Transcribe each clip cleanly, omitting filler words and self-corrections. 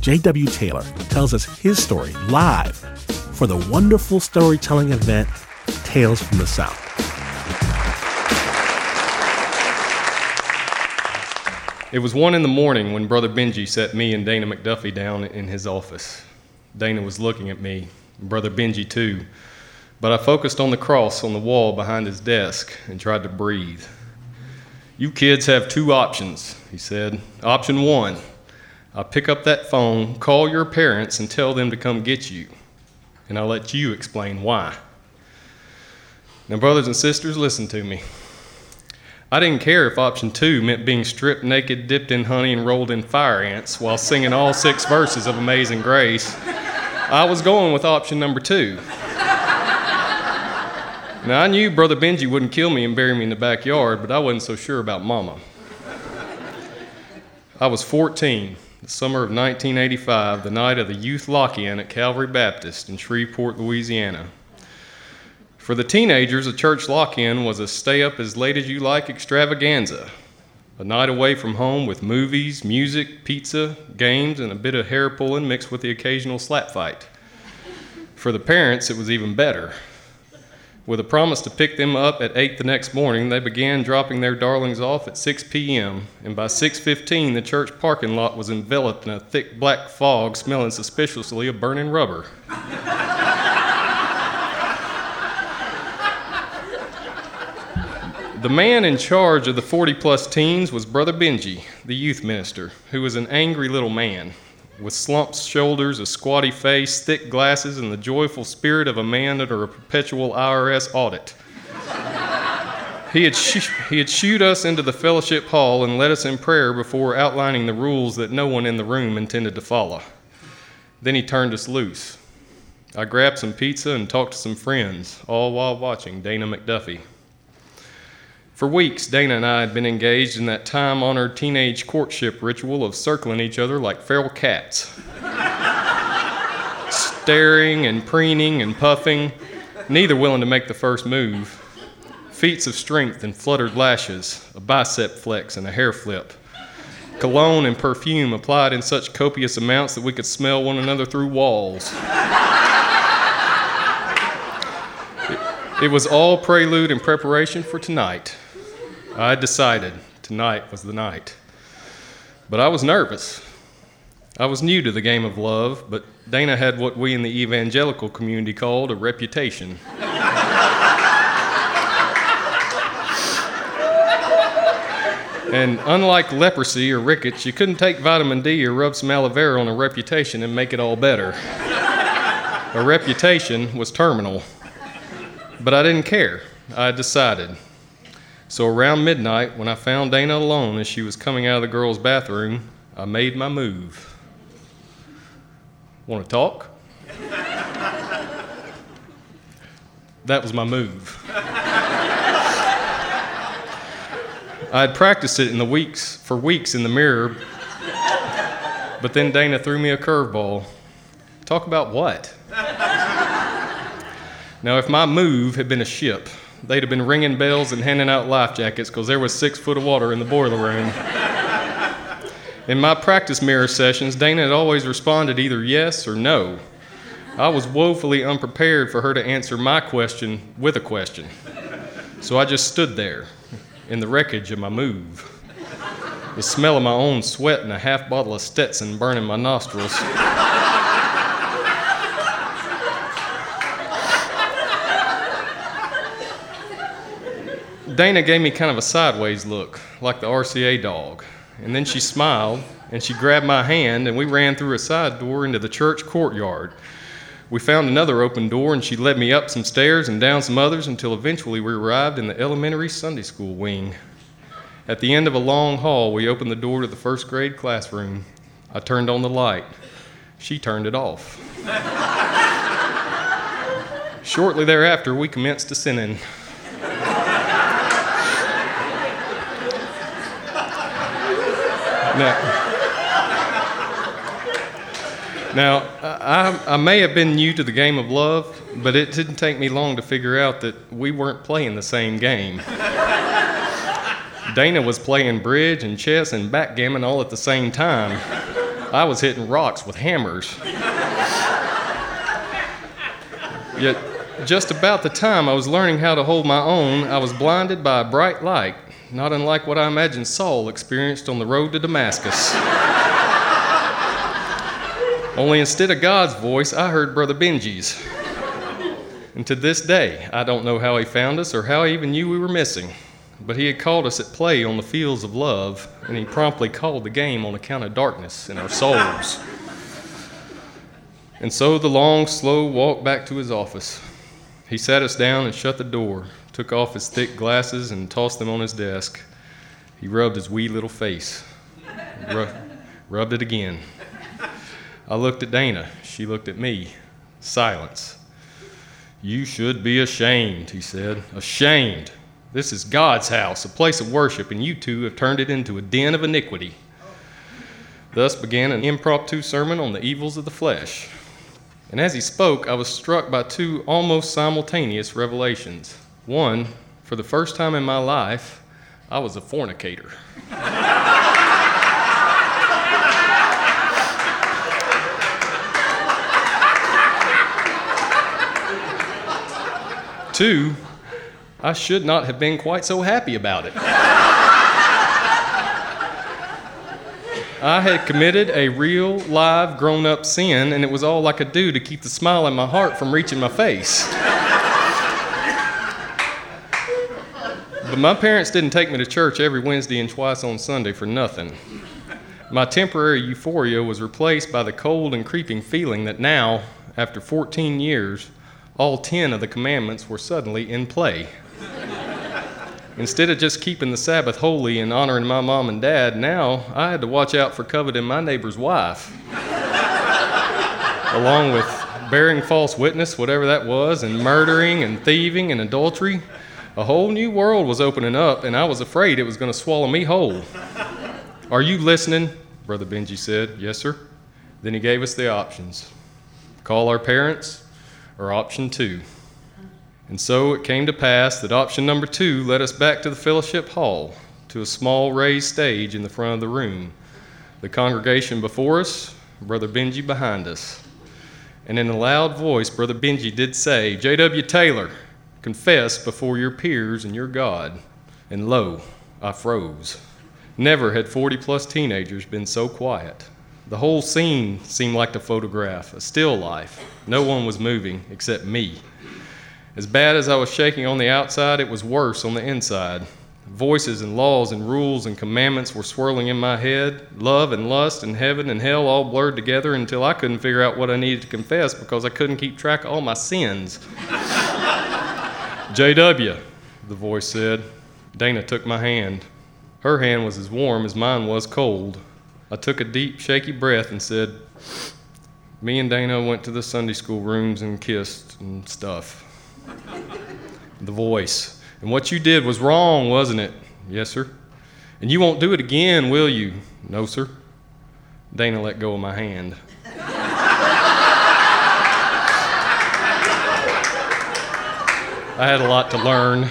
J.W. Taylor tells us his story live for the wonderful storytelling event, Tales from the South. It was 1 a.m. when Brother Benji sat me and Dana McDuffie down in his office. Dana was looking at me, Brother Benji too, but I focused on the cross on the wall behind his desk and tried to breathe. "You kids have 2 options," he said. "Option 1, I'll pick up that phone, call your parents, and tell them to come get you. And I'll let you explain why." Now, brothers and sisters, listen to me. I didn't care if option 2 meant being stripped naked, dipped in honey, and rolled in fire ants while singing all 6 verses of Amazing Grace. I was going with option number 2. Now, I knew Brother Benji wouldn't kill me and bury me in the backyard, but I wasn't so sure about Mama. I was 14. The summer of 1985, the night of the youth lock-in at Calvary Baptist in Shreveport, Louisiana. For the teenagers, a church lock-in was a stay-up-as-late-as-you-like extravaganza, a night away from home with movies, music, pizza, games, and a bit of hair-pulling mixed with the occasional slap fight. For the parents, it was even better. With a promise to pick them up at 8 the next morning, they began dropping their darlings off at 6 p.m., and by 6:15, the church parking lot was enveloped in a thick black fog smelling suspiciously of burning rubber. The man in charge of the 40-plus teens was Brother Benji, the youth minister, who was an angry little man with slumped shoulders, a squatty face, thick glasses, and the joyful spirit of a man under a perpetual IRS audit. He had shooed us into the fellowship hall and led us in prayer before outlining the rules that no one in the room intended to follow. Then he turned us loose. I grabbed some pizza and talked to some friends, all while watching Dana McDuffie. For weeks, Dana and I had been engaged in that time-honored teenage courtship ritual of circling each other like feral cats. Staring and preening and puffing, neither willing to make the first move. Feats of strength and fluttered lashes, a bicep flex and a hair flip. Cologne and perfume applied in such copious amounts that we could smell one another through walls. It was all prelude and preparation for tonight. I had decided tonight was the night. But I was nervous. I was new to the game of love, but Dana had what we in the evangelical community called a reputation. And unlike leprosy or rickets, you couldn't take vitamin D or rub some aloe vera on a reputation and make it all better. A reputation was terminal. But I didn't care. I had decided. So around midnight, when I found Dana alone as she was coming out of the girls' bathroom, I made my move. Want to talk? That was my move. I had practiced it for weeks in the mirror, but then Dana threw me a curveball. Talk about what? Now, if my move had been a ship, they'd have been ringing bells and handing out life jackets because there was 6 foot of water in the boiler room. In my practice mirror sessions, Dana had always responded either yes or no. I was woefully unprepared for her to answer my question with a question. So I just stood there in the wreckage of my move, the smell of my own sweat and a half bottle of Stetson burning my nostrils. Dana gave me kind of a sideways look, like the RCA dog. And then she smiled, and she grabbed my hand, and we ran through a side door into the church courtyard. We found another open door, and she led me up some stairs and down some others until eventually we arrived in the elementary Sunday school wing. At the end of a long hall, we opened the door to the first grade classroom. I turned on the light. She turned it off. Shortly thereafter, we commenced ascending. Now, I may have been new to the game of love, but it didn't take me long to figure out that we weren't playing the same game. Dana was playing bridge and chess and backgammon all at the same time. I was hitting rocks with hammers. Yet, just about the time I was learning how to hold my own, I was blinded by a bright light, not unlike what I imagine Saul experienced on the road to Damascus. Only instead of God's voice, I heard Brother Benji's. And to this day, I don't know how he found us or how he even knew we were missing. But he had called us at play on the fields of love, and he promptly called the game on account of darkness in our souls. And so the long, slow walk back to his office. He sat us down and shut the door, took off his thick glasses and tossed them on his desk. He rubbed his wee little face, rubbed it again. I looked at Dana. She looked at me. Silence. "You should be ashamed," he said. "Ashamed. This is God's house, a place of worship, and you two have turned it into a den of iniquity." Thus began an impromptu sermon on the evils of the flesh. And as he spoke, I was struck by two almost simultaneous revelations. One, for the first time in my life, I was a fornicator. Two, I should not have been quite so happy about it. I had committed a real, live, grown-up sin, and it was all I could do to keep the smile in my heart from reaching my face. But my parents didn't take me to church every Wednesday and twice on Sunday for nothing. My temporary euphoria was replaced by the cold and creeping feeling that now, after 14 years, all 10 of the commandments were suddenly in play. Instead of just keeping the Sabbath holy and honoring my mom and dad, now I had to watch out for coveting my neighbor's wife, along with bearing false witness, whatever that was, and murdering and thieving and adultery. A whole new world was opening up, and I was afraid it was going to swallow me whole. "Are you listening?" Brother Benji said. "Yes, sir." Then he gave us the options. Call our parents, or option 2. And so it came to pass that option number 2 led us back to the fellowship hall, to a small raised stage in the front of the room. The congregation before us, Brother Benji behind us. And in a loud voice, Brother Benji did say, "J.W. Taylor, confess before your peers and your God." And lo, I froze. Never had 40-plus teenagers been so quiet. The whole scene seemed like a photograph, a still life. No one was moving except me. As bad as I was shaking on the outside, it was worse on the inside. Voices and laws and rules and commandments were swirling in my head. Love and lust and heaven and hell all blurred together until I couldn't figure out what I needed to confess because I couldn't keep track of all my sins. "JW," the voice said. Dana took my hand. Her hand was as warm as mine was cold. I took a deep, shaky breath and said, "Me and Dana went to the Sunday school rooms and kissed and stuff." The voice, "And what you did was wrong, wasn't it?" "Yes, sir." "And you won't do it again, will you?" "No, sir." Dana let go of my hand. I had a lot to learn.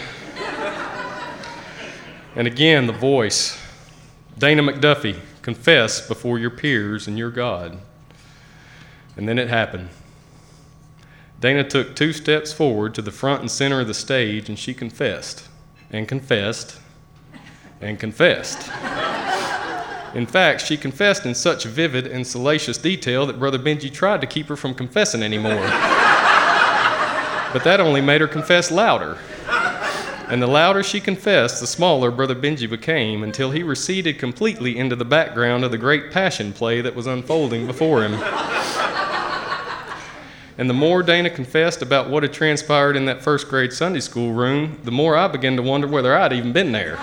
And again, the voice, "Dana McDuffie, confess before your peers and your God." And then it happened. Dana took 2 steps forward to the front and center of the stage, and she confessed, and confessed, and confessed. In fact, she confessed in such vivid and salacious detail that Brother Benji tried to keep her from confessing anymore. But that only made her confess louder. And the louder she confessed, the smaller Brother Benji became, until he receded completely into the background of the great passion play that was unfolding before him. And the more Dana confessed about what had transpired in that first grade Sunday school room, the more I began to wonder whether I'd even been there.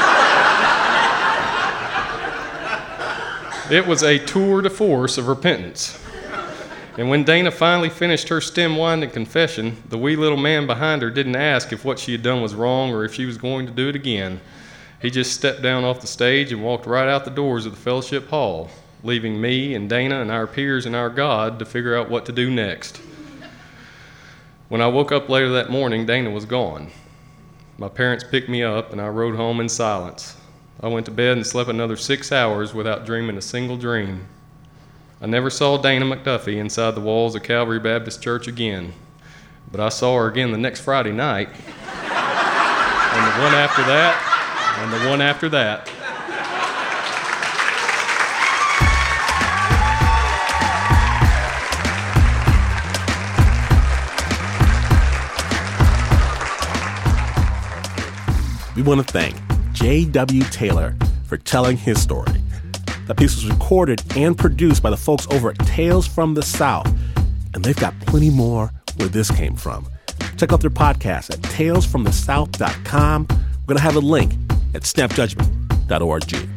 It was a tour de force of repentance. And when Dana finally finished her stem-winding confession, the wee little man behind her didn't ask if what she had done was wrong or if she was going to do it again. He just stepped down off the stage and walked right out the doors of the fellowship hall, leaving me and Dana and our peers and our God to figure out what to do next. When I woke up later that morning, Dana was gone. My parents picked me up, and I rode home in silence. I went to bed and slept another 6 hours without dreaming a single dream. I never saw Dana McDuffie inside the walls of Calvary Baptist Church again, but I saw her again the next Friday night, and the one after that, and the one after that. We want to thank J.W. Taylor for telling his story. That piece was recorded and produced by the folks over at Tales from the South, and they've got plenty more where this came from. Check out their podcast at talesfromthesouth.com. We're going to have a link at snapjudgment.org.